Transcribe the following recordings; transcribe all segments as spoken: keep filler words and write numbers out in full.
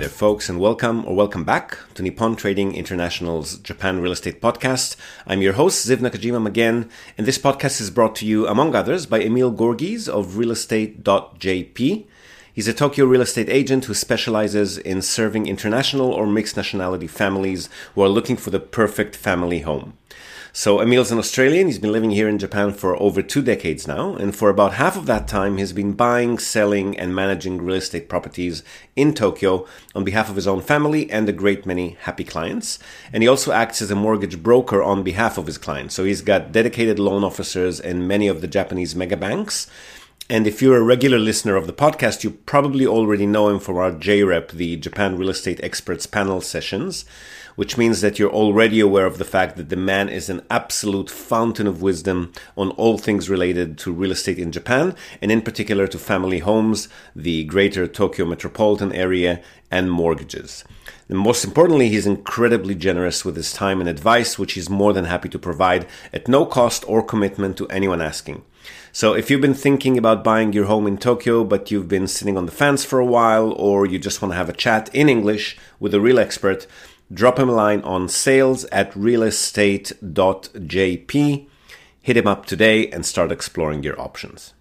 there, folks, and welcome or welcome back to Nippon Trading International's Japan Real Estate Podcast. I'm your host, Ziv Nakajima again, and this podcast is brought to you, among others, by Emil Gorgies of real estate dot j p. He's a Tokyo real estate agent who specializes in serving international or mixed nationality families who are looking for the perfect family home. So Emil's an Australian. He's been living here in Japan for over two decades now. And for about half of that time, he's been buying, selling, and managing real estate properties in Tokyo on behalf of his own family and a great many happy clients. And he also acts as a mortgage broker on behalf of his clients. So he's got dedicated loan officers in many of the Japanese mega banks. And if you're a regular listener of the podcast, you probably already know him from our J REP, the Japan Real Estate Experts Panel sessions, which means that you're already aware of the fact that the man is an absolute fountain of wisdom on all things related to real estate in Japan, and in particular to family homes, the greater Tokyo metropolitan area, and mortgages. And most importantly, he's incredibly generous with his time and advice, which he's more than happy to provide at no cost or commitment to anyone asking. So if you've been thinking about buying your home in Tokyo, but you've been sitting on the fence for a while, or you just want to have a chat in English with a real expert, drop him a line on sales at real estate dot j p. Hit him up today and start exploring your options.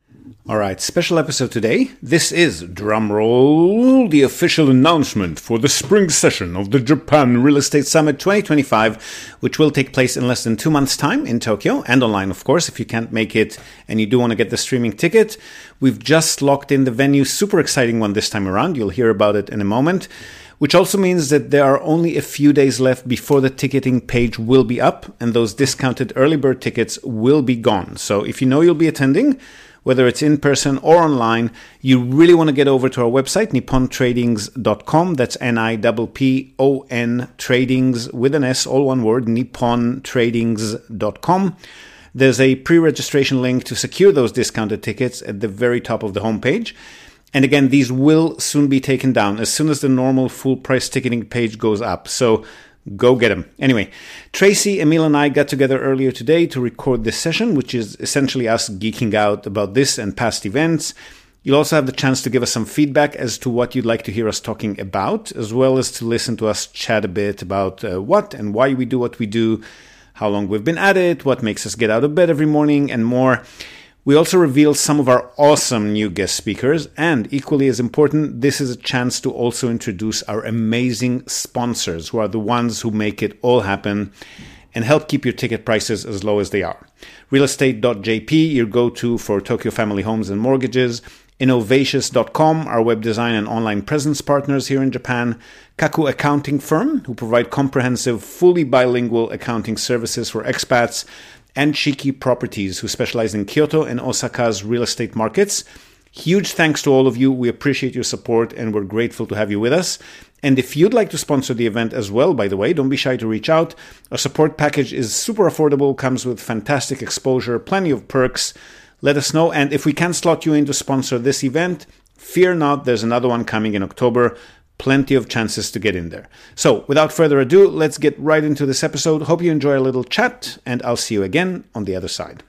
All right, special episode today. This is, drumroll, the official announcement for the spring session of the Japan Real Estate Summit twenty twenty-five, which will take place in less than two months' time in Tokyo and online, of course, if you can't make it and you do want to get the streaming ticket. We've just locked in the venue, super exciting one this time around. You'll hear about it in a moment, which also means that there are only a few days left before the ticketing page will be up and those discounted early bird tickets will be gone. So if you know you'll be attending, whether it's in person or online, you really want to get over to our website, nippon tradings dot com. That's N I P P O N Tradings with an S, all one word, nippon tradings dot com. There's a pre-registration link to secure those discounted tickets at the very top of the homepage. And again, these will soon be taken down as soon as the normal full price ticketing page goes up. So go get them. Anyway, Tracy, Emil, and I got together earlier today to record this session, which is essentially us geeking out about this and past events. You'll also have the chance to give us some feedback as to what you'd like to hear us talking about, as well as to listen to us chat a bit about uh, what and why we do what we do, how long we've been at it, what makes us get out of bed every morning, and more. We also reveal some of our awesome new guest speakers, and equally as important, this is a chance to also introduce our amazing sponsors, who are the ones who make it all happen and help keep your ticket prices as low as they are. real estate dot j p, your go-to for Tokyo family homes and mortgages. Innovatius dot com, our web design and online presence partners here in Japan. Kaku Accounting Firm, who provide comprehensive, fully bilingual accounting services for expats. And Shiki Properties, who specialize in Kyoto and Osaka's real estate markets. Huge thanks to all of you. We appreciate your support and we're grateful to have you with us. And if you'd like to sponsor the event as well, by the way, don't be shy to reach out. Our support package is super affordable, comes with fantastic exposure, plenty of perks. Let us know. And if we can slot you in to sponsor this event, fear not, there's another one coming in October. Plenty of chances to get in there. So without further ado, let's get right into this episode. Hope you enjoy a little chat, and I'll see you again on the other side.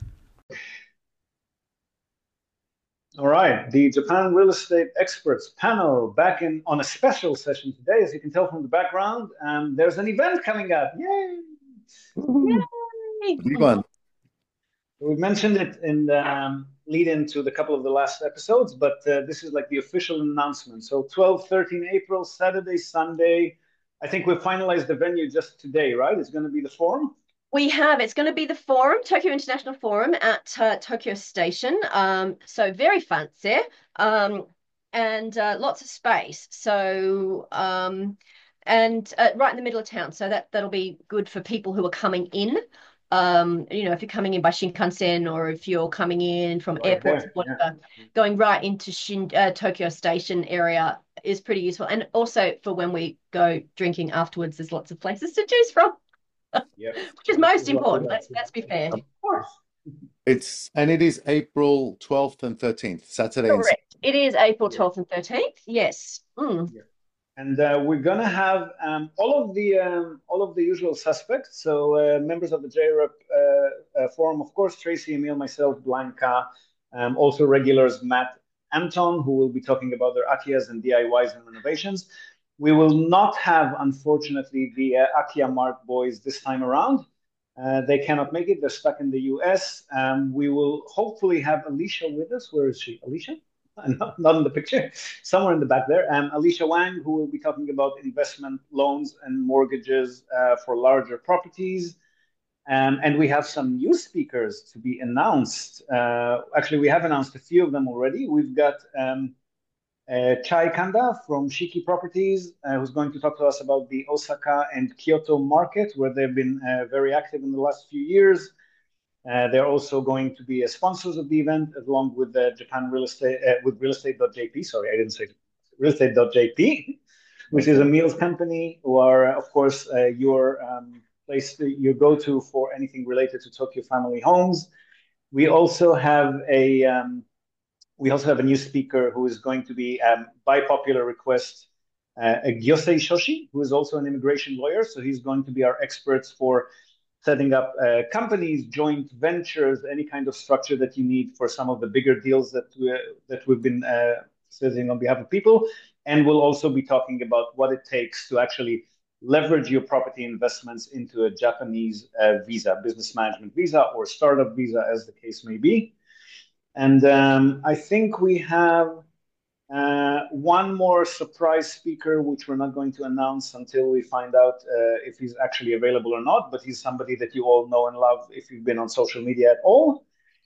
All right, the Japan Real Estate Experts Panel back in on a special session today, as you can tell from the background. And there's an event coming up. Yay! Yay! Big one. We mentioned it in the um, lead into the couple of the last episodes, but uh, this is like the official announcement. So twelve, thirteen April, Saturday, Sunday. I think we've finalized the venue just today, right? It's going to be the Forum? We have. It's going to be the Forum, Tokyo International Forum at uh, Tokyo Station. Um, so very fancy um, and uh, lots of space. So, um, and uh, right in the middle of town. So that, that'll be good for people who are coming in. Um, you know, if you're coming in by Shinkansen or if you're coming in from Right airports, there, whatever, yeah. going right into Shin, uh, Tokyo Station area is pretty useful. And also for when we go drinking afterwards, there's lots of places to choose from, Yep. which is most important. Let's let's be fair. Of course. It's and it is April twelfth and thirteenth, Saturday and Correct. It is April twelfth and thirteenth. Yes. Mm. Yeah. And uh, we're gonna have um, all of the um, all of the usual suspects. So uh, members of the J R E P uh, uh, forum, of course, Tracy, Emil, myself, Blanca. Um, also regulars Matt, Anton, who will be talking about their Akiyas and D I Ys and renovations. We will not have, unfortunately, the uh, Akia Mart boys this time around. Uh, they cannot make it. They're stuck in the U S. Um, we will hopefully have Alicia with us. Where is she? Alicia? Not, not in the picture. Somewhere in the back there. Um, Alicia Wang, who will be talking about investment loans and mortgages uh, for larger properties. Um, and we have some new speakers to be announced. Uh, actually, we have announced a few of them already. We've got um, uh, Chai Kanda from Shiki Properties, uh, who's going to talk to us about the Osaka and Kyoto market, where they've been uh, very active in the last few years. Uh, they're also going to be uh, sponsors of the event, along with uh, Japan Real Estate, uh, with Real Estate dot J P. Sorry, I didn't say Real Estate dot J P, which is a meals company, who are, of course, uh, your um, place, to, your go-to for anything related to Tokyo family homes. We also have a um, we also have a new speaker who is going to be, um, by popular request, uh, Gyosei Shoshi, who is also an immigration lawyer. So he's going to be our experts for setting up uh, companies, joint ventures, any kind of structure that you need for some of the bigger deals that we, that we've been uh, facilitating on behalf of people. And we'll also be talking about what it takes to actually leverage your property investments into a Japanese uh, visa, business management visa, or startup visa, as the case may be. And um, I think we have uh, one more surprise speaker, which we're not going to announce until we find out uh, if he's actually available or not. But he's somebody that you all know and love if you've been on social media at all.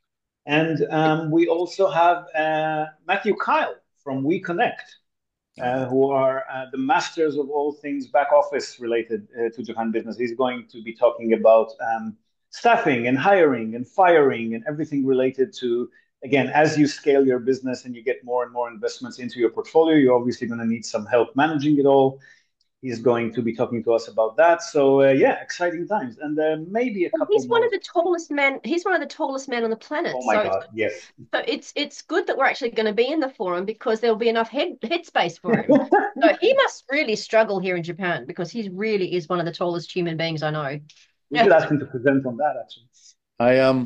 And um, we also have uh, Matthew Kyle from We Connect, uh, who are uh, the masters of all things back office related uh, to Japan business. He's going to be talking about um, staffing and hiring and firing and everything related to, again, as you scale your business and you get more and more investments into your portfolio, you're obviously going to need some help managing it all. He's going to be talking to us about that. So uh, yeah, exciting times, and uh, maybe a Well, couple he's one more. of the tallest men. He's one of the tallest men on the planet. Oh my So God, it's, yes. so it's it's good that we're actually going to be in the forum because there'll be enough head headspace for him. So he must really struggle here in Japan because he really is one of the tallest human beings I know. We should ask him to present on that, actually. I um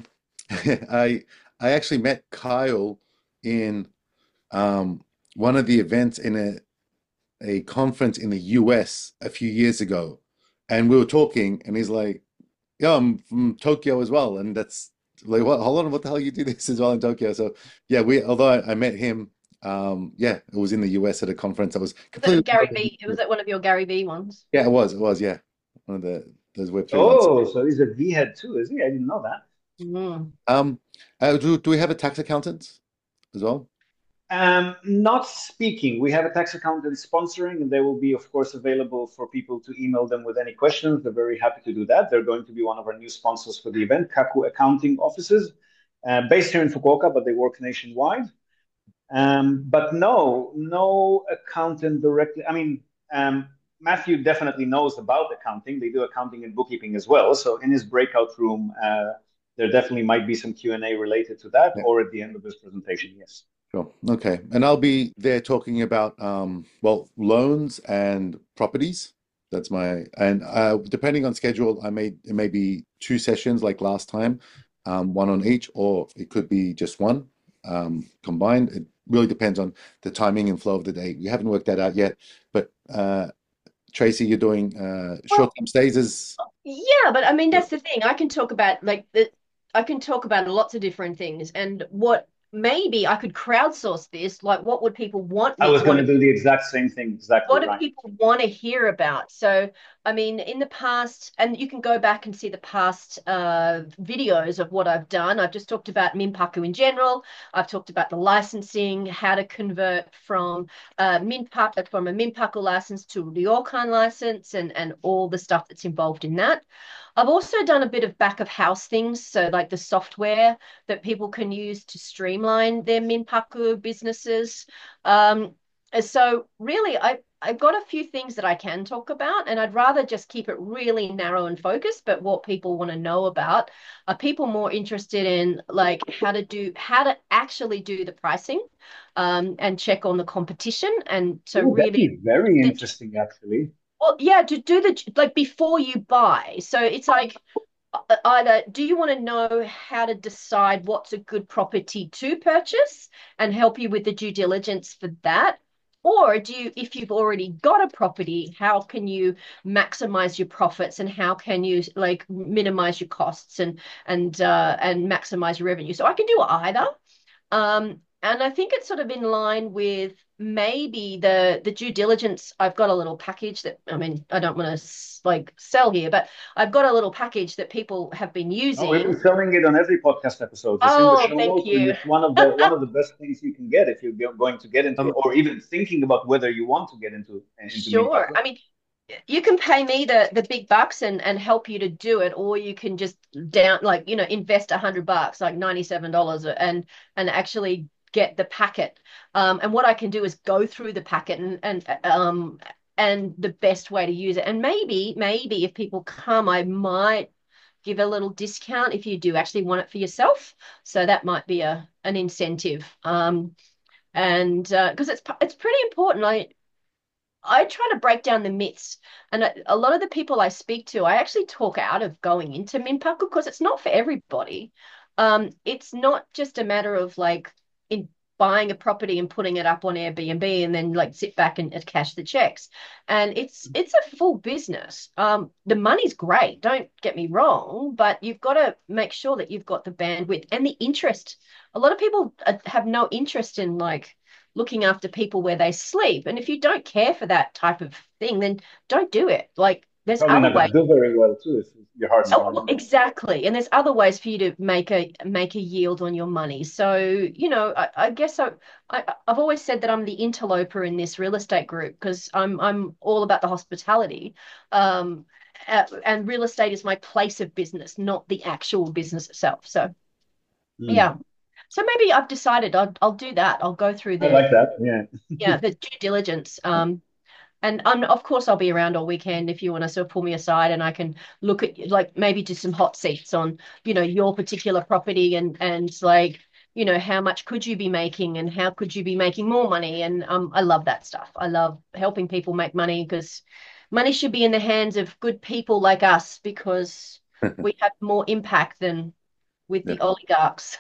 I I actually met Kyle in um one of the events in a a conference in the U S a few years ago, and we were talking, and he's like, "Yeah, I'm from Tokyo as well," and that's like, "What? Hold on, what the hell you do this as well in Tokyo?" So yeah, we although I, I met him, um, yeah, it was in the U S at a conference. I was Was it Gary completely V? It was at one of your Gary V ones. yeah, it was, it was, yeah, one of the those Web three ones. Oh, so he's a V head too, is he? I didn't know that. Mm. Um, uh, do do we have a tax accountant as well? Um, not speaking. We have a tax accountant sponsoring, and they will be, of course, available for people to email them with any questions. They're very happy to do that. They're going to be one of our new sponsors for the event, Kaku Accounting Offices, uh, based here in Fukuoka, but they work nationwide. Um, but no, no accountant directly. I mean, um, Matthew definitely knows about accounting. They do accounting and bookkeeping as well. So in his breakout room, uh, there definitely might be some Q and A related to that, Yeah. or at the end of this presentation, yes. Sure. Okay. And I'll be there talking about, um, well, loans and properties. That's my, and uh, depending on schedule, I may, it may be two sessions like last time, um, one on each, or it could be just one um, combined. It really depends on the timing and flow of the day. We haven't worked that out yet, but uh, Tracy, you're doing uh, short-term stays as, Yeah, but I mean that's the thing. I can talk about like the I can talk about lots of different things and what maybe I could crowdsource this. Like what would people want I me was going want to do the exact same thing, exactly what do right. people want to hear about? So, I mean, in the past, and you can go back and see the past uh, videos of what I've done. I've just talked about Minpaku in general. I've talked about the licensing, how to convert from uh, Minpaku from a Minpaku license to Ryokan license, and and all the stuff that's involved in that. I've also done a bit of back of house things, so like the software that people can use to streamline their Minpaku businesses. Um, so really, I I've got a few things that I can talk about, and I'd rather just keep it really narrow and focused. But what people want to know about are people more interested in like how to do how to actually do the pricing, um, and check on the competition, and to Ooh, that'd really be very interesting, actually. well, yeah, to do the like before you buy. So it's like uh, either do you want to know how to decide what's a good property to purchase and help you with the due diligence for that? Or do you, if you've already got a property, how can you maximize your profits, and how can you like minimize your costs and and uh, and maximize your revenue? So I can do either. Um, and I think it's sort of in line with maybe the the due diligence. I've got a little package that, I mean, I don't want to like sell here, but I've got a little package that people have been Oh, we've using. been selling it on every podcast episode. It's in the Oh, show thank notes, and you. it's one of the one of the best things you can get if you're go- going to get into, Um, or even thinking about whether you want to get into into Sure. Minpaku. I mean, you can pay me the the big bucks and and help you to do it, or you can just down like, you know, invest a hundred bucks, like ninety-seven dollars, and and actually get the packet. Um, and what I can do is go through the packet and and um and the best way to use it. And maybe maybe if people come, I might give a little discount if you do actually want it for yourself. So that might be a an incentive. Um, and uh, because it's it's pretty important. I I try to break down the myths. And a, a lot of the people I speak to, I actually talk out of going into Minpaku because it's not for everybody. Um, it's not just a matter of like in buying a property and putting it up on Airbnb and then like sit back and, and cash the checks. And it's it's a full business. Um, the money's great, don't get me wrong, but you've got to make sure that you've got the bandwidth and the interest. A lot of people uh, have no interest in like looking after people where they sleep. And if you don't care for that type of thing, then don't do it. Like there's Probably other not going ways. to do very well too if your heart's not Oh, in it. exactly. And there's other ways for you to make a make a yield on your money. So, you know, I, I guess I, I I've always said that I'm the interloper in this real estate group because I'm I'm all about the hospitality. Um, uh, and real estate is my place of business, not the actual business itself. So, Mm. yeah. So maybe I've decided I'll I'll do that. I'll go through I the like that. Yeah. yeah the due diligence. Um, and I'm of course I'll be around all weekend if you want to sort of pull me aside and I can look at like maybe do some hot seats on, you know, your particular property and and like, you know, how much could you be making and how could you be making more money? And um, I love that stuff. I love helping people make money because money should be in the hands of good people like us because we have more impact than with Yeah. the oligarchs.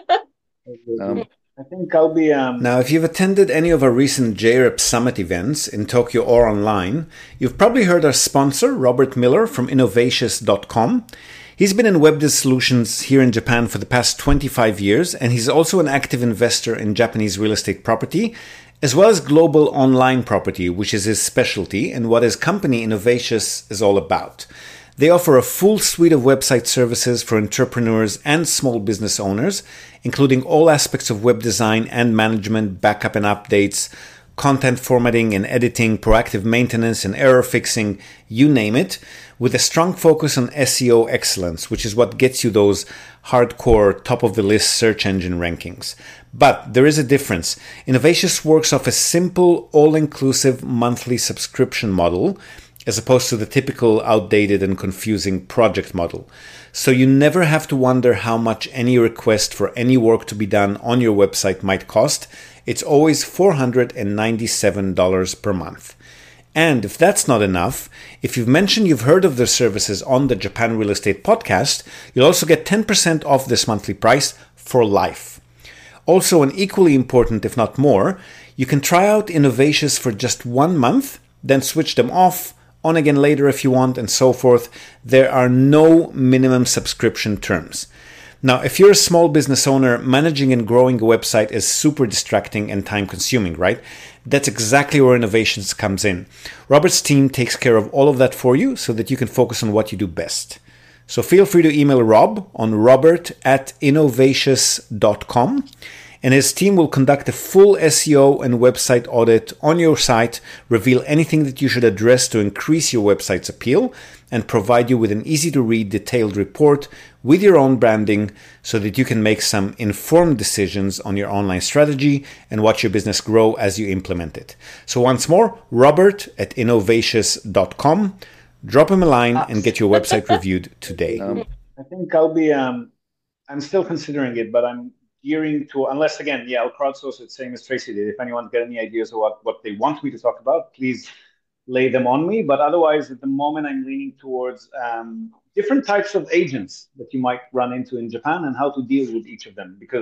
Um, I think I'll be um Now, if you've attended any of our recent J R E P Summit events in Tokyo or online, you've probably heard our sponsor, Robert Miller from Innovatious dot com. He's been in web solutions here in Japan for the past twenty-five years, and he's also an active investor in Japanese real estate property, as well as global online property, which is his specialty and what his company Innovatious is all about. They offer a full suite of website services for entrepreneurs and small business owners, including all aspects of web design and management, backup and updates, content formatting and editing, proactive maintenance and error fixing, you name it, with a strong focus on S E O excellence, which is what gets you those hardcore top-of-the-list search engine rankings. But there is a difference. Innovatious works off a simple, all-inclusive monthly subscription model, as opposed to the typical outdated and confusing project model. So you never have to wonder how much any request for any work to be done on your website might cost. It's always four hundred ninety-seven dollars per month. And if that's not enough, if you've mentioned you've heard of their services on the Japan Real Estate Podcast, you'll also get ten percent off this monthly price for life. Also, and equally important, if not more, you can try out Innovatious for just one month, then switch them off, on again later if you want, and so forth. There are no minimum subscription terms. Now, if you're a small business owner, managing and growing a website is super distracting and time consuming, right? That's exactly where Innovations comes in. Robert's team takes care of all of that for you so that you can focus on what you do best. So feel free to email Rob on robert at innovatious dot com. And his team will conduct a full S E O and website audit on your site, reveal anything that you should address to increase your website's appeal, and provide you with an easy-to-read detailed report with your own branding so that you can make some informed decisions on your online strategy and watch your business grow as you implement it. So once more, Robert at innovatious dot com. Drop him a line and get your website reviewed today. um, I think I'll be um I'm still considering it, but I'm gearing to, unless again, yeah, I'll crowdsource it, same as Tracy did. If anyone's got any ideas of what, what they want me to talk about, please lay them on me. But otherwise, at the moment, I'm leaning towards um, different types of agents that you might run into in Japan and how to deal with each of them. Because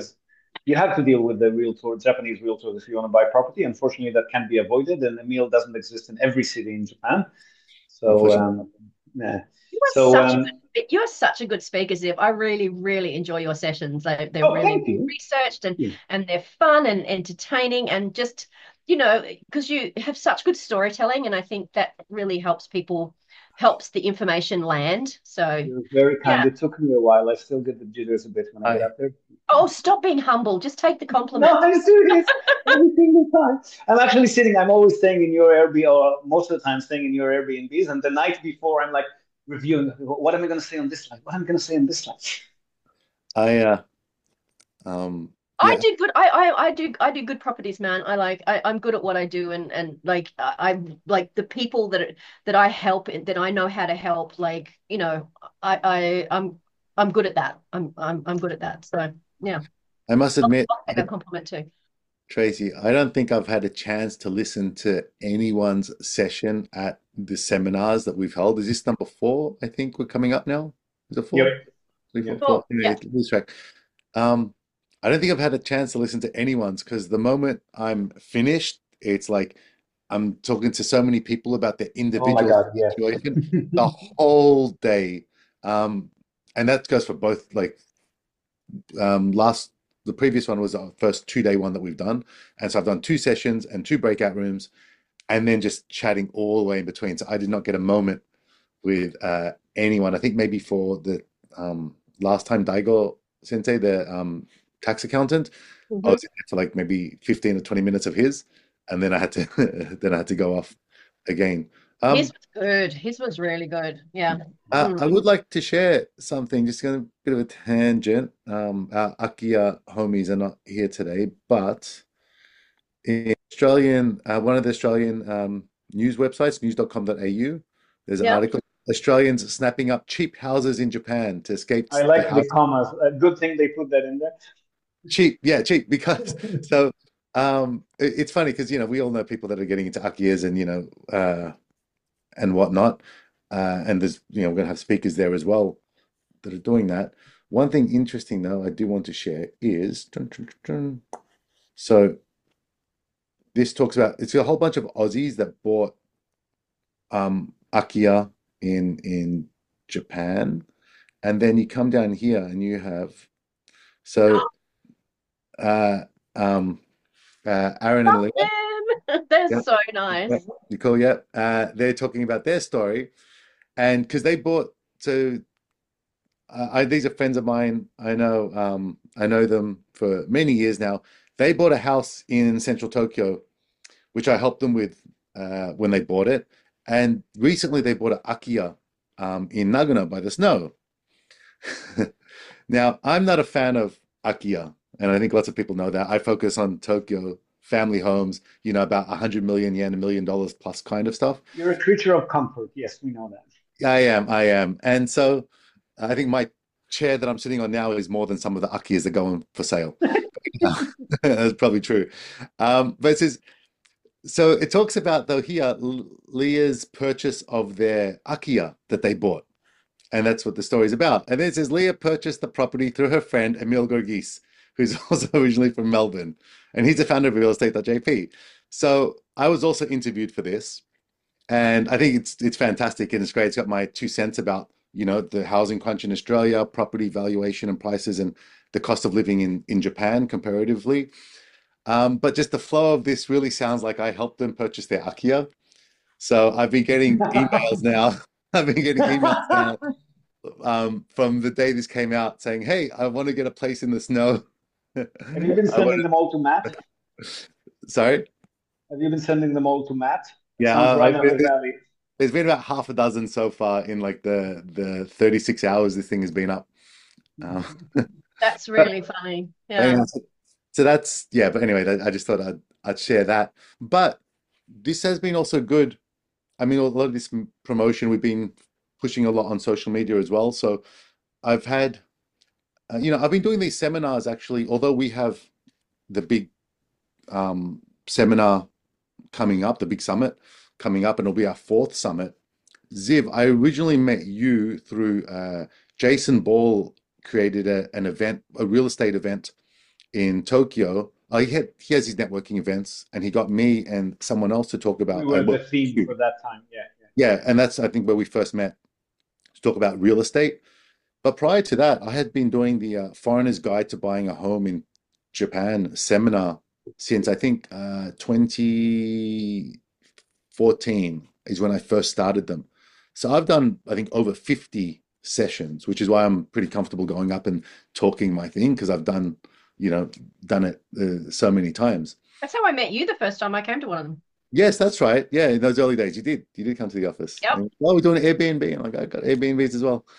you have to deal with the realtor, Japanese realtors, if you want to buy property. Unfortunately, that can be avoided, and Emil doesn't exist in every city in Japan. So, Unfortunately. um, yeah. You are So, such a um, good, you are such a good speaker, Ziv. I really, really enjoy your sessions. They, they're oh, really thank you. researched and Yeah. and they're fun and entertaining and just, you know, because you have such good storytelling, and I think that really helps people, helps the information land. So You're very kind. yeah. It took me a while. I still get the jitters a bit when I get I up there. Oh, stop being humble. Just take the No, compliment. I'm serious. Every single time. I'm actually sitting, I'm always staying in your Airbnb, or most of the time staying in your Airbnbs. And the night before, I'm like reviewing what am I going to say on this slide? What am I going to say on this slide? I uh um I yeah, do good. I, I I do I do good properties, man. I like I, I'm good at what I do, and and like I, I'm like the people that that I help that I know how to help. Like you know, I I I'm I'm good at that. I'm I'm I'm good at that. So yeah, I must I'll, admit, I'll take I, that compliment too. Tracy, I don't think I've had a chance to listen to anyone's session at the seminars that we've held. Is this number four? I think we're coming up now. Is it Yep. four? Three, four, Yep. four. Cool. Anyway, Yeah. lose track. Um, I don't think I've had a chance to listen to anyone's because the moment I'm finished, it's like I'm talking to so many people about their Oh my individual God. Yeah. situation the whole day. Um, and that goes for both like um, last the previous one was our first two day one that we've done, and so I've done two sessions and two breakout rooms, and then just chatting all the way in between. So I did not get a moment with uh, anyone. I think maybe for the um, last time Daigo Sensei, the um, tax accountant, I Mhm. was in there for like maybe fifteen or twenty minutes of his, and then I had to then I had to go off again. His Um, was good. His was really good. Yeah. Uh, Mm. I would like to share something, just going a bit of a tangent. Um, our Akia homies are not here today, but in Australian, uh, one of the Australian um, news websites, news dot com dot a u, there's an Yeah. article, Australians snapping up cheap houses in Japan to escape I the like the house. commas. A good thing they put that in there. Cheap, yeah, cheap, because so um, it- it's funny because, you know, we all know people that are getting into Akias and, you know, uh, and whatnot. Uh, and there's, you know, we're going to have speakers there as well that are doing that. One thing interesting, though, I do want to share is dun, dun, dun, dun. So this talks about it's a whole bunch of Aussies that bought um, Akia in in Japan, and then you come down here and you have so uh, um, uh, Aaron and Love Leah, them. They're yeah, so yeah, nice. Nicole, yeah, uh, they're talking about their story, and because they bought so uh, I, these are friends of mine. I know um, I know them for many years now. They bought a house in central Tokyo, which I helped them with uh, when they bought it. And recently they bought an Akiya um, in Nagano by the snow. Now, I'm not a fan of Akiya, and I think lots of people know that. I focus on Tokyo family homes, you know, about one hundred million yen, a million dollars plus kind of stuff. You're a creature of comfort. Yes, we know that. I am, I am. And so I think my chair that I'm sitting on now is more than some of the Akiyas that go on for sale. That's probably true. Um, but it says, so it talks about though here Leah's purchase of their Akiya that they bought. And that's what the story is about. And then it says Leah purchased the property through her friend Emil Gorgis, who's also originally from Melbourne. And he's the founder of real estate dot j p. So I was also interviewed for this. And I think it's it's fantastic and it's great. It's got my two cents about, you know, the housing crunch in Australia, property valuation and prices, and the cost of living in, in Japan comparatively. Um, but just the flow of this really sounds like I helped them purchase their Akia. So I've been getting emails now. I've been getting emails now um, from the day this came out saying, "Hey, I want to get a place in the snow." Have you been I want sending them all to Matt? to, sorry. Have you been sending them all to Matt? It Yeah, sounds uh, right I've up his been, alley. there's been about half a dozen so far in like the the thirty-six hours this thing has been up. Um, That's really funny. but Yeah. anyhow, so, so that's yeah. But anyway, I, I just thought I'd I'd share that. But this has been also good. I mean, a lot of this m- promotion we've been pushing a lot on social media as well. So I've had, uh, you know, I've been doing these seminars actually. Although we have the big um, seminar coming up, the big summit coming up, and it'll be our fourth summit. Ziv, I originally met you through uh, Jason Ball created a, an event, a real estate event in Tokyo. Uh, he had he has his networking events, and he got me and someone else to talk about. We were uh, the what- theme for that time. Yeah, yeah. yeah, and that's I think where we first met to talk about real estate. But prior to that, I had been doing the uh, Foreigner's Guide to Buying a Home in Japan seminar since I think uh, twenty fourteen is when I first started them. So I've done, I think, over fifty sessions, which is why I'm pretty comfortable going up and talking my thing because I've done, you know, done it uh, so many times. That's how I met you the first time I came to one of them. Yes, that's right. Yeah, in those early days, you did. You did come to the office. Yep. And, oh, we're doing Airbnb. I'm like, I got Airbnbs as well.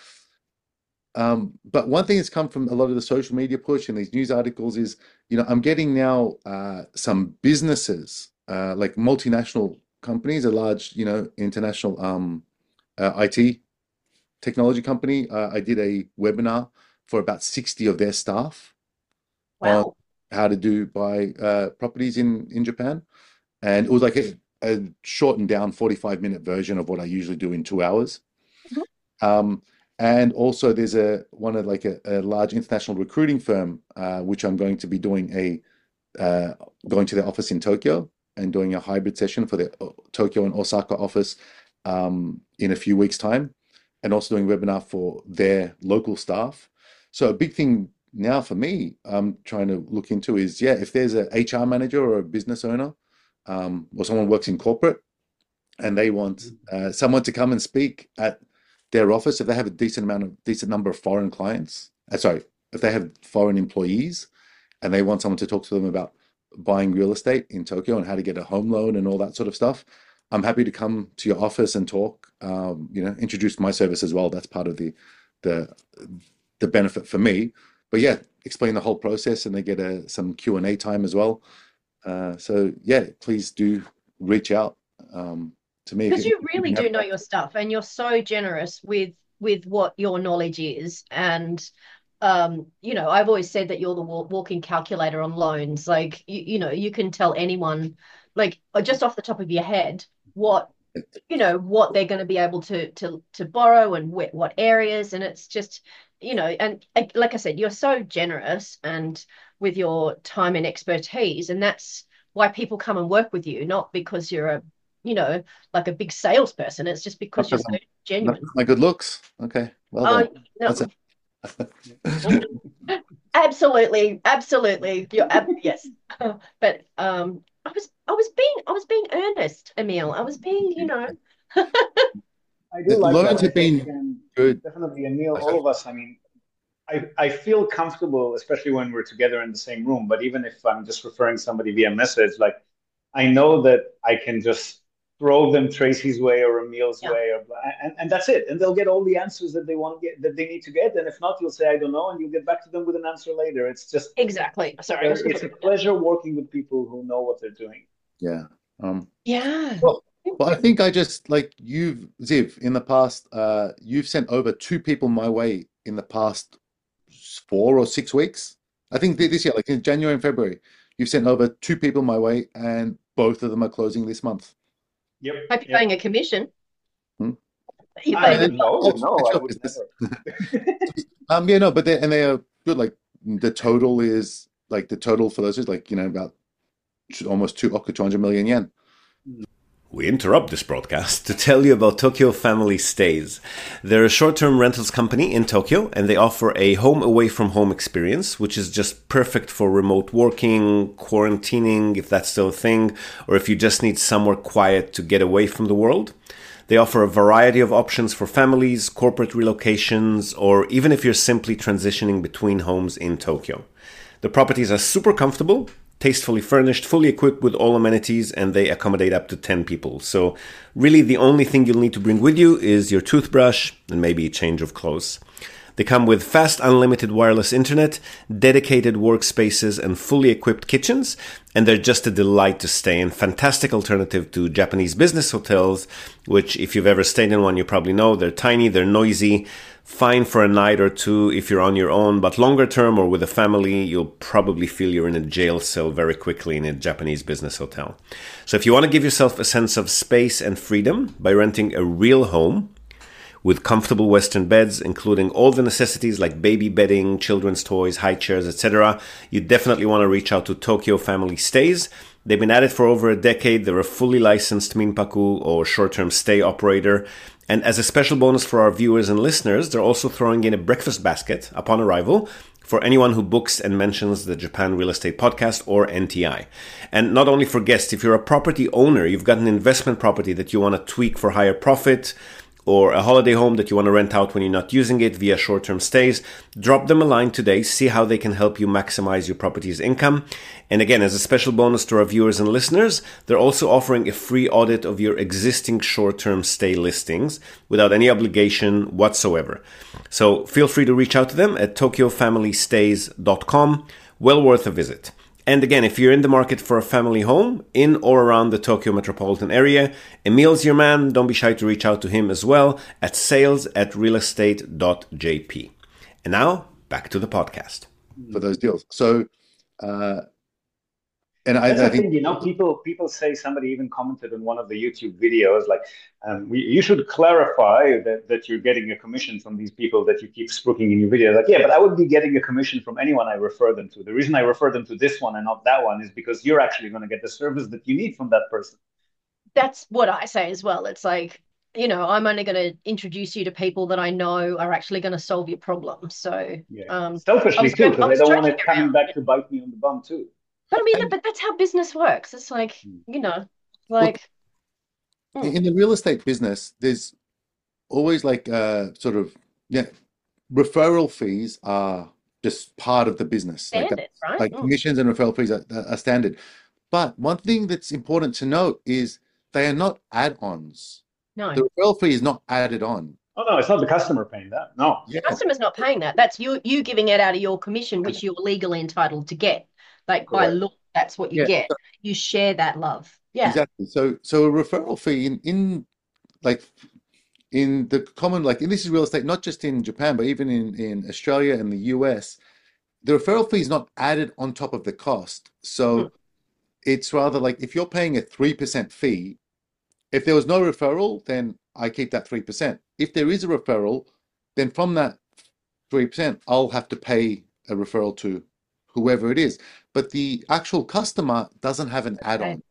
Um, but one thing that's come from a lot of the social media push and these news articles is, you know, I'm getting now uh, some businesses, uh, like multinational companies, a large, you know, international um, uh, I T technology company. Uh, I did a webinar for about sixty of their staff on Wow. how to do buy uh, properties in in Japan, and it was like a, a shortened down forty-five minute version of what I usually do in two hours. Mhm. Um, and also there's a one of like a, a large international recruiting firm, uh, which I'm going to be doing a uh, going to their office in Tokyo and doing a hybrid session for the O- Tokyo and Osaka office um, in a few weeks' time, and also doing a webinar for their local staff. So a big thing now for me, I'm trying to look into is, yeah, if there's a H R manager or a business owner, um, or someone works in corporate and they want uh, someone to come and speak at their office, if they have a decent amount of decent number of foreign clients, uh, sorry, if they have foreign employees and they want someone to talk to them about buying real estate in Tokyo and how to get a home loan and all that sort of stuff, I'm happy to come to your office and talk, um, you know, introduce my service as well. That's part of the the the benefit for me. But yeah, explain the whole process, and they get a some Q and A time as well. Uh, so yeah, please do reach out um, to me if Because you you really do know your stuff, and you're so generous with with what your knowledge is. And um, you know, I've always said that you're the wa- walking calculator on loans. Like you, you know, you can tell anyone, like uh, just off the top of your head, what you know what they're going to be able to to to borrow and wh- what areas. And it's just, you know, and uh, like I said, you're so generous and with your time and expertise, and that's why people come and work with you, not because you're a, you know, like a big salesperson. It's just because you're so Not genuine. my good looks. Okay, well Oh, done. no, That's it. absolutely, absolutely. You're ab yes. But um, I was I was being I was being earnest, Emil. I was being, you know. I do The like loans that. I have been think, um, good. definitely, Emil, all of us. I mean, I, I feel comfortable, especially when we're together in the same room. But even if I'm just referring somebody via message, like I know that I can just throw them Tracy's way or Emil's Yeah. way, or and, and that's it. And they'll get all the answers that they want to get, that they need to get. And if not, you'll say I don't know, and you'll get back to them with an answer later. It's just Exactly. Sorry. I was it's a pleasure working with people who know what they're doing. Yeah. Um, Yeah. well, well, I think I just like you've Ziv in the past. Uh, you've sent over two people my way in the past four or six weeks. I think th- this year, like in January and February, you've sent over two people my way, and both of them are closing this month. Yep. Hope you're yep. paying a commission. Hmm? You're I, paying a no, Oh, no, it's I your would business. never. Um, yeah, no, but they and they are good. Like the total is like the total for those is like you know about t- almost two okay, two hundred million yen. We interrupt this broadcast to tell you about Tokyo Family Stays. They're a short-term rentals company in Tokyo, and they offer a home away from home experience, which is just perfect for remote working, quarantining, if that's still a thing, or if you just need somewhere quiet to get away from the world. They offer a variety of options for families, corporate relocations, or even if you're simply transitioning between homes in Tokyo. The properties are super comfortable, tastefully furnished, fully equipped with all amenities, and they accommodate up to ten people. So really the only thing you'll need to bring with you is your toothbrush and maybe a change of clothes. They come with fast unlimited wireless internet, dedicated workspaces, and fully equipped kitchens, and they're just a delight to stay in. Fantastic alternative to Japanese business hotels, which if you've ever stayed in one, you probably know they're tiny, they're noisy, fine for a night or two if you're on your own, but longer term or with a family, you'll probably feel you're in a jail cell very quickly in a Japanese business hotel. So if you want to give yourself a sense of space and freedom by renting a real home, with comfortable Western beds, including all the necessities like baby bedding, children's toys, high chairs, et cetera. You definitely want to reach out to Tokyo Family Stays. They've been at it for over a decade. They're a fully licensed minpaku or short-term stay operator. And as a special bonus for our viewers and listeners, they're also throwing in a breakfast basket upon arrival for anyone who books and mentions the Japan Real Estate Podcast or N T I. And not only for guests, if you're a property owner, you've got an investment property that you want to tweak for higher profit, or a holiday home that you want to rent out when you're not using it via short-term stays, drop them a line today, see how they can help you maximize your property's income. And again, as a special bonus to our viewers and listeners, they're also offering a free audit of your existing short-term stay listings without any obligation whatsoever. So feel free to reach out to them at tokyo family stays dot com. Well worth a visit. And again, if you're in the market for a family home in or around the Tokyo metropolitan area, Emil's your man. Don't be shy to reach out to him as well at sales at realestate dot j p. And now, back to the podcast. For those deals. So, uh, and I, That's I the think, thing, you know, people people say, somebody even commented on one of the YouTube videos, like, um, we, you should clarify that, that you're getting a commission from these people that you keep spooking in your video. Like, yeah, but I would be getting a commission from anyone I refer them to. The reason I refer them to this one and not that one is because you're actually going to get the service that you need from that person. That's what I say as well. It's like, you know, I'm only going to introduce you to people that I know are actually going to solve your problem. So, Yeah. um, I Selfishly was too, joking- I because I was don't want it joking coming around. back to bite me on the bum too. But I mean, And- but that's how business works. It's like, you know, like, mm, in the real estate business, there's always like uh sort of, yeah, referral fees are just part of the business. Like that, standard, right? like Mm. commissions and referral fees are, are standard. But one thing that's important to note is they are not add-ons. No, The referral fee is not added on. Oh, no, it's not the customer paying that. No. Yeah, customer's not paying that. That's you you giving it out of your commission, which you're legally entitled to get. Like by Correct. law, that's what you Yeah. get. You share that love. Yeah. exactly. So, so a referral fee in, in like in the common, like, and this is real estate, not just in Japan, but even in, in Australia and the U S, the referral fee is not added on top of the cost. So Mm. it's rather like if you're paying a three percent fee, if there was no referral, then I keep that three percent. If there is a referral, then from that three percent, I'll have to pay a referral to whoever it is. But the actual customer doesn't have an add-on.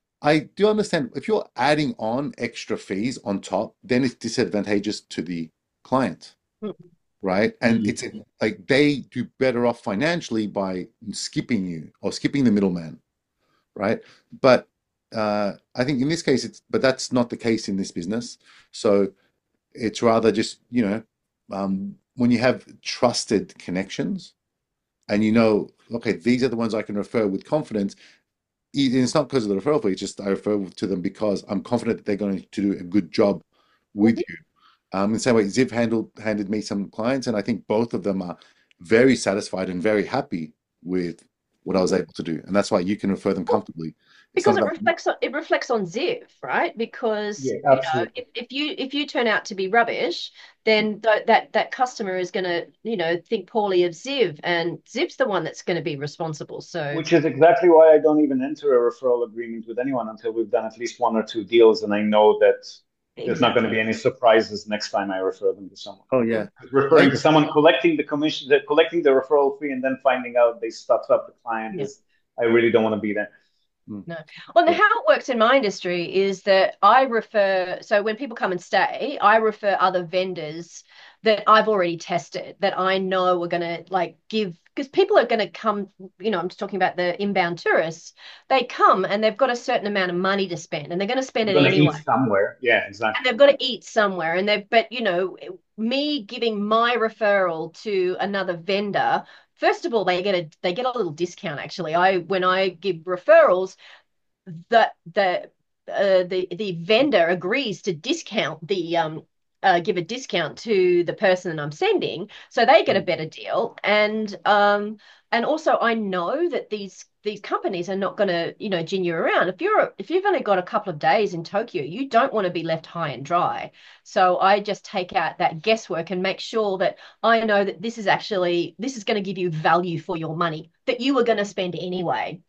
I do understand if you're adding on extra fees on top, then it's disadvantageous to the client, Mm. right? And Mhm. it's a- like they do better off financially by skipping you or skipping the middleman, right? But uh, I think in this case, it's but that's not the case in this business. So it's rather just, you know, um, when you have trusted connections and you know, okay, these are the ones I can refer with confidence. it- It's not because of the referral fee, it's just I refer to them because I'm confident that they're going to do a good job with you. Um, in the same way, Ziv handled handed me some clients, and I think both of them are very satisfied and very happy with what I was able to do, and that's why you can refer them comfortably. It's Because not it about reflects on it reflects on Ziv, right? Because Yeah, you know, absolutely. if, if you if you turn out to be rubbish, then th that that customer is going to, you know, think poorly of Ziv, and Ziv's the one that's going to be responsible. So Which is exactly why I don't even enter a referral agreement with anyone until we've done at least one or two deals, and I know that there's not going to be any surprises next time I refer them to someone. oh yeah, Referring to someone collecting the commission, the, collecting the referral fee, and then finding out they stuffed up the client Yeah. is, I really don't want to be there. No. Well, the, how it works in my industry is that I refer, so when people come and stay, I refer other vendors that I've already tested that I know are going to like give, because people are going to come, you know, I'm just talking about the inbound tourists. They come and they've got a certain amount of money to spend and they're going to spend You're it going to anyway. eat somewhere. Yeah, exactly. And they've got to eat somewhere. And they've, but you know, me giving my referral to another vendor, first of all, they get a they get a little discount actually. I when I give referrals, the the uh, the the vendor agrees to discount the um uh, give a discount to the person that I'm sending, so they get a better deal. And um and also I know that these these companies are not going to, you know, gin you around. If you're if you've only got a couple of days in Tokyo, you don't want to be left high and dry. So I just take out that guesswork and make sure that I know that this is actually this is going to give you value for your money that you were going to spend anyway.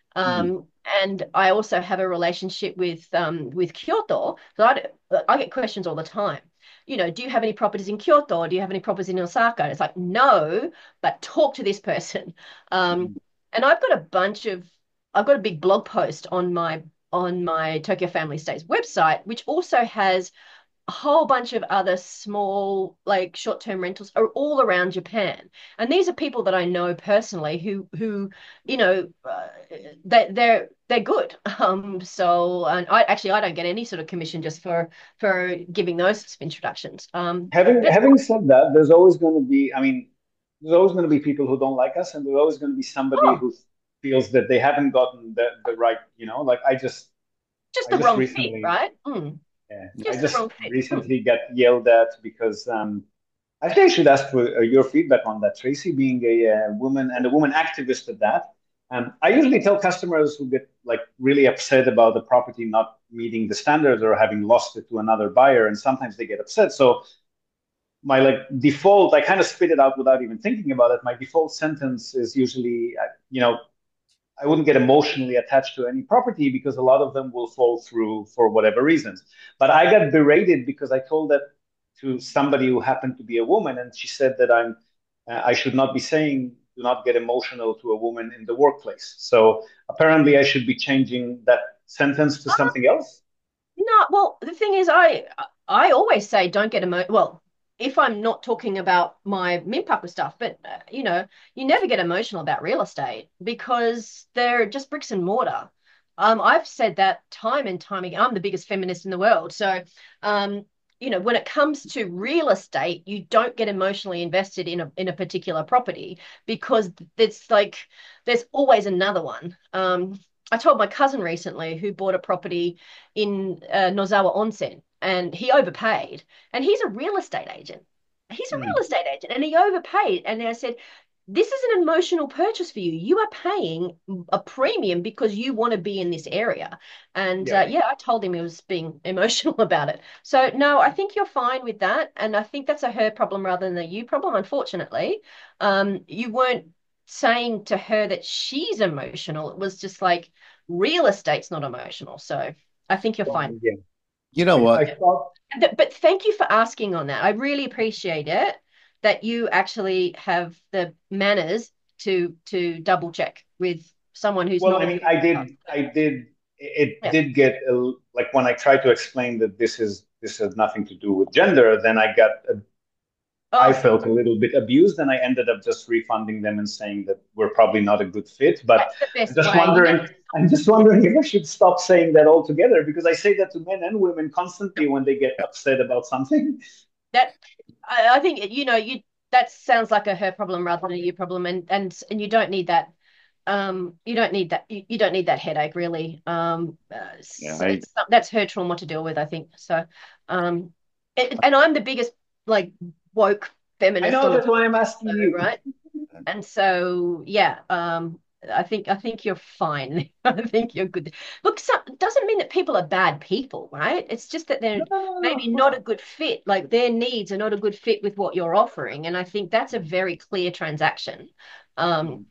Um, and I also have a relationship with um, with Kyoto. So I, I get questions all the time. you know, do you have any properties in Kyoto? Or do you have any properties in Osaka? And it's like, no, but talk to this person. Um, and I've got a bunch of, I've got a big blog post on my on my Tokyo Family Stays website, which also has a whole bunch of other small, like short-term rentals are all around Japan. And these are people that I know personally who, who, you know, uh, they, they're, they're good. Um, so, and I actually, I don't get any sort of commission just for, for giving those sorts of introductions. Um, Having, but- having said that, there's always going to be, I mean, there's always going to be people who don't like us, and there's always going to be somebody Oh. who feels that they haven't gotten the, the right, you know, like I just, just I the just wrong recently- fit, right? Mm. yeah, Just I the just wrong fit. recently got yelled at because um, I think I should ask for uh, your feedback on that, Tracy, being a uh, woman and a woman activist at that. Um, I usually tell customers who get like really upset about the property not meeting the standards or having lost it to another buyer, and sometimes they get upset. So my like default, I kind of spit it out without even thinking about it. My default sentence is usually, uh, you know, I wouldn't get emotionally attached to any property because a lot of them will fall through for whatever reasons. But I got berated because I told that to somebody who happened to be a woman, and she said that I'm, uh, I should not be saying do not get emotional to a woman in the workplace. So apparently, I should be changing that sentence to something else. No, well, the thing is, I I always say don't get emo. Well, if I'm not talking about my Minpaku stuff, but uh, you know, you never get emotional about real estate because they're just bricks and mortar. Um, I've said that time and time again. I'm the biggest feminist in the world, so um, you know, when it comes to real estate, you don't get emotionally invested in a in a particular property because it's like there's always another one. Um, I told my cousin recently who bought a property in uh, Nozawa Onsen, and he overpaid. And he's a real estate agent. He's a Hmm. real estate agent, and he overpaid. And I said, "This is an emotional purchase for you. You are paying a premium because you want to be in this area." And Yeah. uh, yeah, I told him he was being emotional about it. So no, I think you're fine with that, and I think that's a her problem rather than a you problem. Unfortunately, um, you weren't saying to her that she's emotional. It was just like real estate's not emotional. So I think you're fine. Yeah. You know what? I thought, Th- But thank you for asking on that. I really appreciate it that you actually have the manners to to double check with someone who's well, not. I mean, I did, I did, it Yeah. did get a, like when I tried to explain that this is this has nothing to do with gender, then I got a Oh, I felt a little bit abused, and I ended up just refunding them and saying that we're probably not a good fit. But that's the best I'm just way. You wondering, know, I'm just wondering if I should stop saying that altogether because I say that to men and women constantly when they get upset about something. that I, I think you know you that sounds like a her problem rather than a you problem, and and and you don't need that. Um, you don't need that. You, you don't need that headache, really. Um, uh, Yeah, so I- it's, that's her trauma to deal with, I think. So, um, it, and I'm the biggest like woke I feminist know on the that's why I'm asking planet, you. right? And so, yeah, um, I think I think you're fine. I think you're good. Look, so, doesn't mean that people are bad people, right? It's just that they're No, no, no, maybe no. not a good fit. Like their needs are not a good fit with what you're offering, and I think that's a very clear transaction. Um,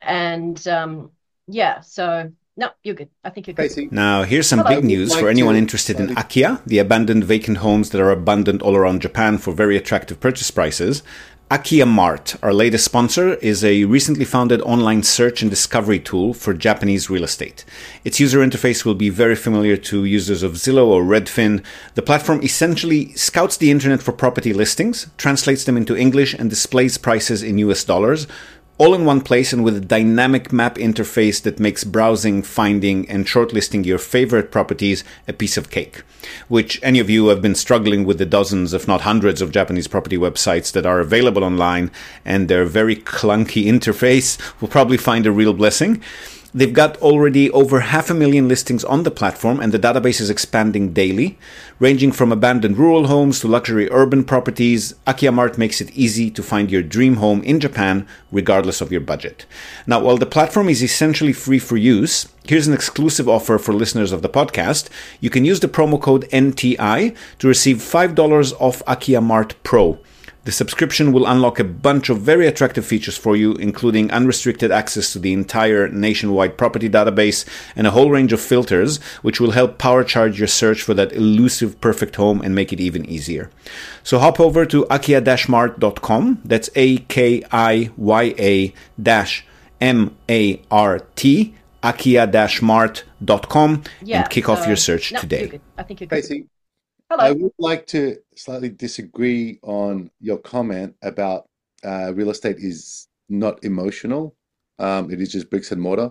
and um, yeah, so no, you're good. I think you're good. Tracy, Now, here's some Hello. big news Like for anyone to- interested in Akiya, the abandoned vacant homes that are abundant all around Japan for very attractive purchase prices. Akiya Mart, our latest sponsor, is a recently founded online search and discovery tool for Japanese real estate. Its user interface will be very familiar to users of Zillow or Redfin. The platform essentially scouts the internet for property listings, translates them into English, and displays prices in U S dollars, all in one place and with a dynamic map interface that makes browsing, finding, and shortlisting your favorite properties a piece of cake. Which any of you who have been struggling with the dozens, if not hundreds, of Japanese property websites that are available online and their very clunky interface will probably find a real blessing. They've got already over half a million listings on the platform, and the database is expanding daily. Ranging from abandoned rural homes to luxury urban properties, Akiya Mart makes it easy to find your dream home in Japan, regardless of your budget. Now, while the platform is essentially free for use, here's an exclusive offer for listeners of the podcast. You can use the promo code N T I to receive five dollars off Akiya Mart Pro. The subscription will unlock a bunch of very attractive features for you, including unrestricted access to the entire nationwide property database and a whole range of filters, which will help power charge your search for that elusive perfect home and make it even easier. So hop over to akia dash mart dot com. That's A K I Y A dash M A R T, akia dash mart dot com, Yeah, and kick off so- your search no, today. you're good. I think you're good. Casey, Hello. I would like to slightly disagree on your comment about uh, real estate is not emotional. Um, it is just bricks and mortar.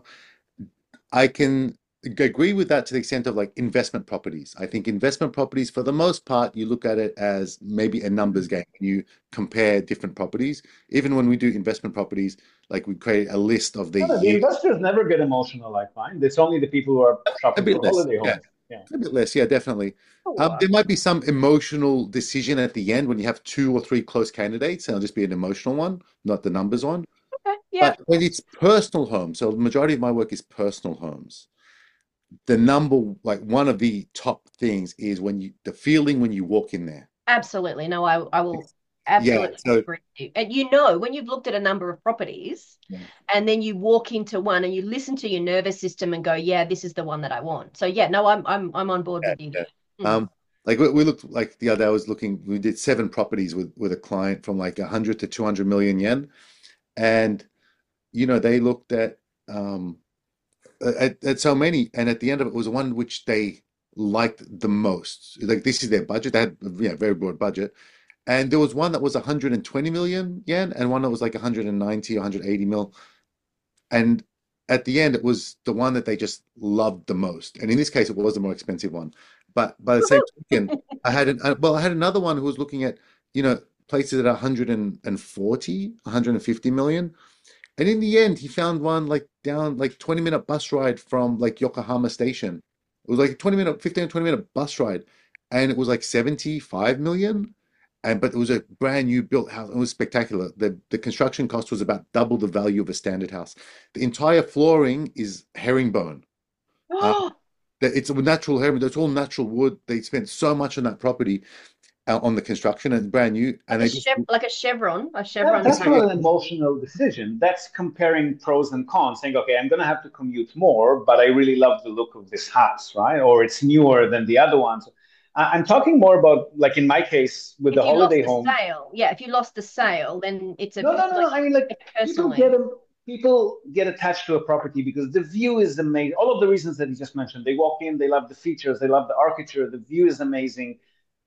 I can agree with that to the extent of like investment properties. I think investment properties, for the most part, you look at it as maybe a numbers game. You compare different properties. Even when we do investment properties, like we create a list of the No, no, the year, investors never get emotional, I find. It's only the people who are a shopping bit for less. holiday Yeah, homes. Yeah. a bit less. Yeah, definitely. Oh, Um, wow. there might be some emotional decision at the end when you have two or three close candidates, and it'll just be an emotional one, not the numbers one. Okay, yeah. But when it's personal homes, so the majority of my work is personal homes. The number, like one of the top things is when you, the feeling when you walk in there. Absolutely. No, I I will Yeah, absolutely so agree with you. And you know, when you've looked at a number of properties Yeah. and then you walk into one and you listen to your nervous system and go, yeah, this is the one that I want. So yeah, no, I'm I'm I'm on board yeah, with you. yeah. Mm. Um, like we, we looked like the other day, I was looking, we did seven properties with with a client from like one hundred to two hundred million yen, and you know they looked at um at, at so many, and at the end of it was one which they liked the most. Like this is their budget. They had yeah very broad budget, and there was one that was one hundred twenty million yen, and one that was like one hundred ninety or one hundred eighty mil. And at the end, it was the one that they just loved the most. And in this case, it was the more expensive one. But by the same token, I had an, uh, well, I had another one who was looking at, you know, places at one hundred forty, one hundred fifty million. And in the end, he found one like down like twenty minute bus ride from like Yokohama Station. It was like a twenty minute, fifteen, twenty minute bus ride. And it was like seventy-five million. And but it was a brand new built house. It was spectacular. The the construction cost was about double the value of a standard house. The entire flooring is herringbone. Uh, that it's a natural herringbone. It's all natural wood. They spent so much on that property, uh, on the construction, and it's brand new. And Like they a just chev like a chevron, a That, chevron that's type. not an emotional decision. That's comparing pros and cons, saying, okay, I'm going to have to commute more, but I really love the look of this house, right? Or it's newer than the other ones. I- I'm talking more about, like in my case, with If the you lost holiday the home. sale, yeah, if you lost the sale, then it's a No, no, no, no. like I mean, like people personally. get a, people get attached to a property because the view is amazing. All of the reasons that you just mentioned. They walk in, they love the features, they love the architecture, the view is amazing.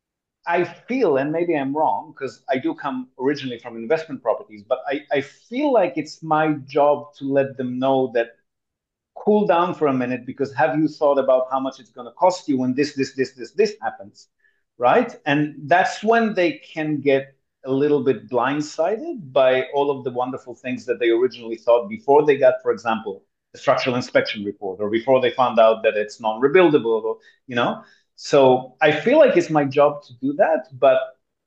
I feel, and maybe I'm wrong, because I do come originally from investment properties, but I, I feel like it's my job to let them know that cool down for a minute, because have you thought about how much it's going to cost you when this, this, this, this, this happens, right? And that's when they can get a little bit blindsided by all of the wonderful things that they originally thought before they got, for example, the structural inspection report, or before they found out that it's non-rebuildable, or, you know. So I feel like it's my job to do that, but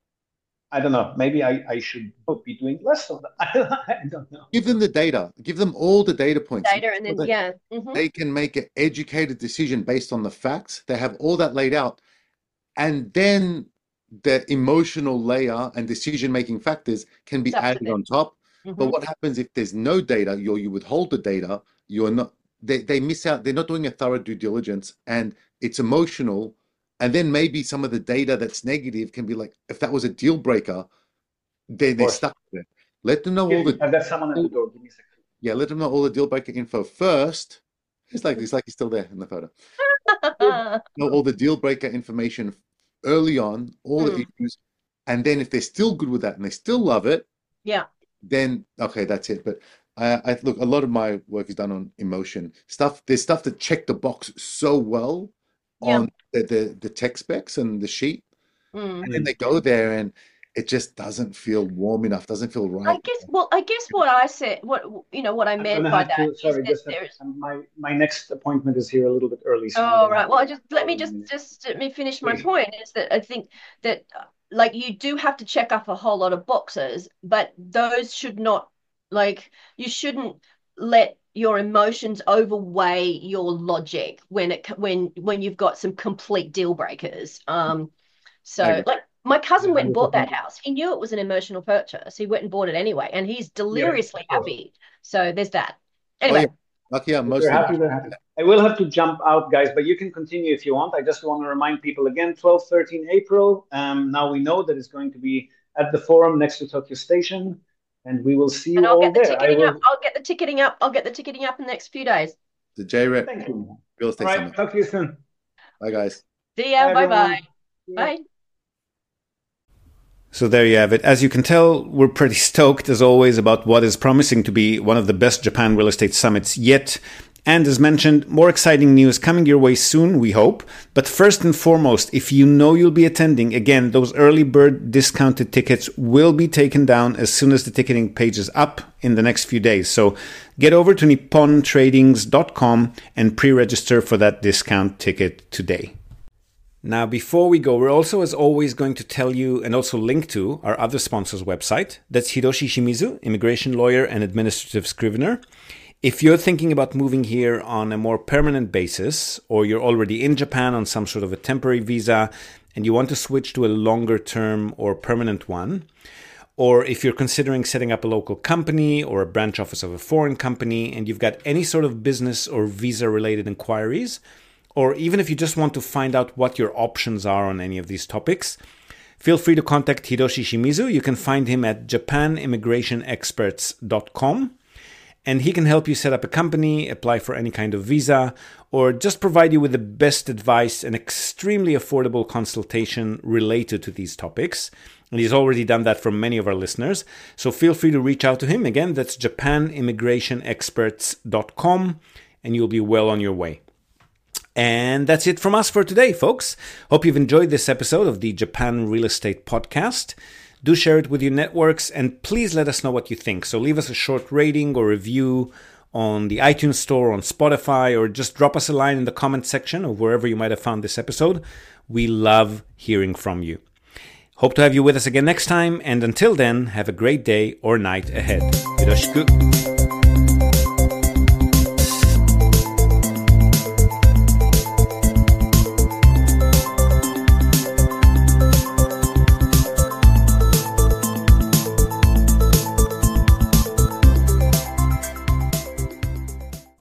I don't know. Maybe I, I should be doing less of that. I don't know. give them the data. Give them all the data points. Data and So then that yeah. Mhm. they can make an educated decision based on the facts. They have all that laid out. And then the emotional layer and decision-making factors can be added Supplement. on top. But Mhm. what happens if there's no data, you you withhold the data, you're not they, they miss out, they're not doing a thorough due diligence, and it's emotional. And then maybe some of the data that's negative can be like, if that was a deal breaker, then Of they're course. stuck with it. Let them know all Excuse me, the I've got someone at the door. Give me a second. yeah, let them know all the deal breaker info first. It's like it's like he's still there in the photo. Know all the deal breaker information early on, all the Mm. issues, and then if they're still good with that and they still love it, Yeah. then okay, that's it. But I, I look, a lot of my work is done on emotion stuff. There's stuff that check the box so well Yeah. on the the, the tech specs and the sheet, Mm. and then they go there and it just doesn't feel warm enough, doesn't feel I right. guess well, I guess what I said, what you know, what I I'm meant gonna by have that to, is sorry, that just a, there's my my next appointment is here a little bit early, so I'm oh gonna right. have Well, I to just let me go in a just minute. just let me finish my Please. point is that I think that uh, like you do have to check off a whole lot of boxes, but those should not like you shouldn't let your emotions overweigh your logic when it when when you've got some complete deal breakers. Um, I so agree. like My cousin went and bought that one hundred percent. house. He knew it was an emotional purchase. He went and bought it anyway, and he's Yeah. deliriously happy. So there's that. Oh yeah, Anyway, lucky I'm If they're mostly happy, they're happy. I will have to jump out, guys, but you can continue if you want. I just want to remind people again, twelve, thirteen April. Um, now we know that it's going to be at the forum next to Tokyo Station, and we will see and you I'll all get the there. I ticketing up. will. I'll get the ticketing up. I'll get the ticketing up in the next few days. the J R E P Thank you. Real All Estate right, Summit. talk to you soon. Bye, guys. See ya. Bye, Bye bye. everyone. Bye. So there you have it. As you can tell, we're pretty stoked, as always, about what is promising to be one of the best Japan real estate summits yet. And as mentioned, more exciting news coming your way soon, we hope. But first and foremost, if you know you'll be attending, again, those early bird discounted tickets will be taken down as soon as the ticketing page is up in the next few days. So get over to nippon tradings dot com and pre-register for that discount ticket today. Now, before we go, we're also, as always, going to tell you and also link to our other sponsor's website. That's Hiroshi Shimizu, immigration lawyer and administrative scrivener. If you're thinking about moving here on a more permanent basis, or you're already in Japan on some sort of a temporary visa and you want to switch to a longer term or permanent one, or if you're considering setting up a local company or a branch office of a foreign company and you've got any sort of business or visa related inquiries, or even if you just want to find out what your options are on any of these topics, feel free to contact Hiroshi Shimizu. You can find him at japan immigration experts dot com. And he can help you set up a company, apply for any kind of visa, or just provide you with the best advice and extremely affordable consultation related to these topics. And he's already done that for many of our listeners. So feel free to reach out to him. Again, that's japan immigration experts dot com, and you'll be well on your way. And that's it from us for today, folks. Hope you've enjoyed this episode of the Japan Real Estate Podcast. Do share it with your networks, and please let us know what you think. So leave us a short rating or review on the iTunes Store, on Spotify, or just drop us a line in the comment section of wherever you might have found this episode. We love hearing from you. Hope to have you with us again next time, and until then, have a great day or night ahead. Yoroshiku.